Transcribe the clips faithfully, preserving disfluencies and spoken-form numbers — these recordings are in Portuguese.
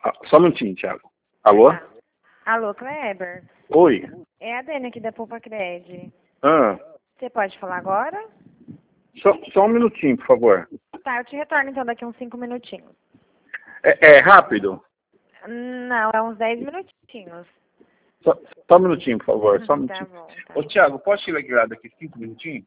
Ah, só um minutinho, Thiago. Alô? Ah. Alô, Kleber? Oi. É a Dani aqui da Poupa Cred. Ah, Você pode falar agora? só, só um minutinho, por favor. Tá, eu te retorno então daqui uns cinco minutinhos. É, é rápido? Não, é uns dez minutinhos. Só, só um minutinho, por favor. Só um Tá minutinho. bom, tá. Ô, Thiago, posso te ligar daqui cinco minutinhos?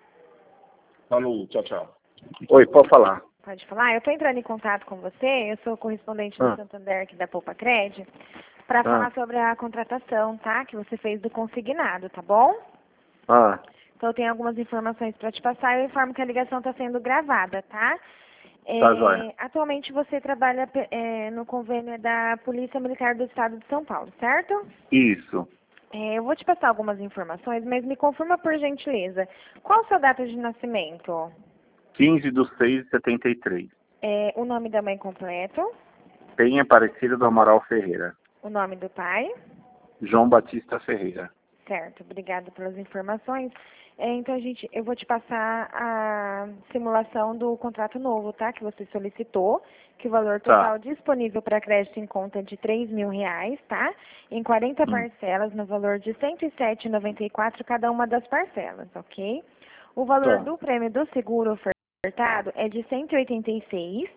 Falou, tchau, tchau. Oi, pode falar. Pode falar? Eu tô entrando em contato com você, eu sou correspondente do Ah. Santander aqui da Poupa Cred, para Ah. falar sobre a contratação, tá? Que você fez do consignado, tá bom? Ah, Então eu tenho algumas informações para te passar e eu informo que a ligação está sendo gravada, tá? É, Tá, joia. atualmente você trabalha pe- é, no convênio da Polícia Militar do Estado de São Paulo, certo? isso. É, eu vou te passar algumas informações, mas me confirma por gentileza. Qual a sua data de nascimento? quinze de seis de setenta e três. É, o nome da mãe completo? Penha Aparecida do Amaral Ferreira. O nome do pai? João Batista Ferreira. Certo, obrigada pelas informações. É, então, gente, eu vou te passar a simulação do contrato novo, tá? Que você solicitou, que o valor total Tá. disponível para crédito em conta é de três mil reais, tá? Em quarenta Hum. parcelas, no valor de cento e sete reais e noventa e quatro centavos cada uma das parcelas, ok? O valor Tá. do prêmio do seguro ofertado é de cento e oitenta e seis.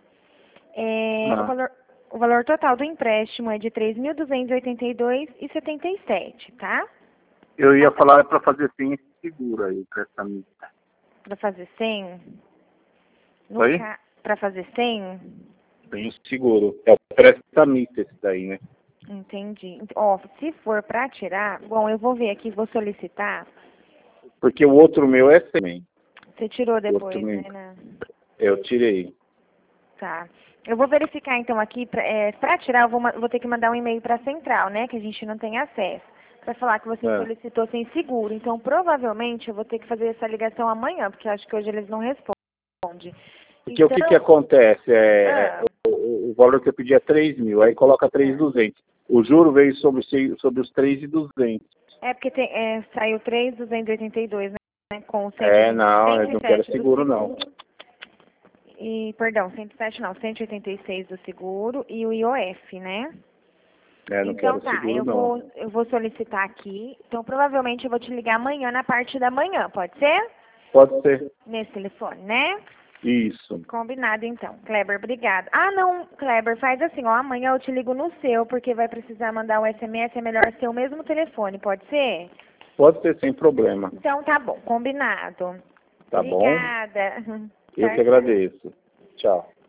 É, o Ah. valor o valor total do empréstimo é de três mil duzentos e oitenta e dois reais e setenta e sete, tá? Eu ia falar para fazer sem esse seguro aí, prestamista. Para fazer cem? No Oi? ca... Para fazer cem? Tem o seguro. É o prestamista esse daí, né? Entendi. Ó, se for para tirar, bom, eu vou ver aqui, vou solicitar. Porque o outro meu é sem. Você tirou depois, Outro meu. né? né? Eu tirei. Tá. Eu vou verificar então aqui, para é, pra tirar eu vou, ma- vou ter que mandar um e-mail para a central, né? Que a gente não tem acesso. Para falar que você É. solicitou sem seguro. Então, provavelmente, eu vou ter que fazer essa ligação amanhã, porque eu acho que hoje eles não respondem. Porque o que que Então, acontece? É, ah, o, o- o valor que eu pedi é três mil, aí coloca três mil e duzentos. O juro veio sobre, os seis- sobre os três mil e duzentos. é porque tem, é, saiu três mil duzentos e oitenta e dois, né? Com É, não, eu cento e não quero sete do seguro, não. E, perdão, cento e sete não, cento e oitenta e seis do seguro e o I O F, né? É, não Então quero tá, seguro, eu não. vou, eu vou solicitar aqui. Então provavelmente eu vou te ligar amanhã na parte da manhã, pode ser? Pode ser. Nesse telefone, né? Isso. Combinado então. Kleber, obrigado. Ah, não, Kleber, faz assim, ó, amanhã eu te ligo no seu, porque vai precisar mandar um S M S, é melhor ser o mesmo telefone, pode ser? Pode ser sem problema. Então tá bom, combinado. Tá bom? Obrigada. Eu que Tchau, tchau. agradeço. Tchau.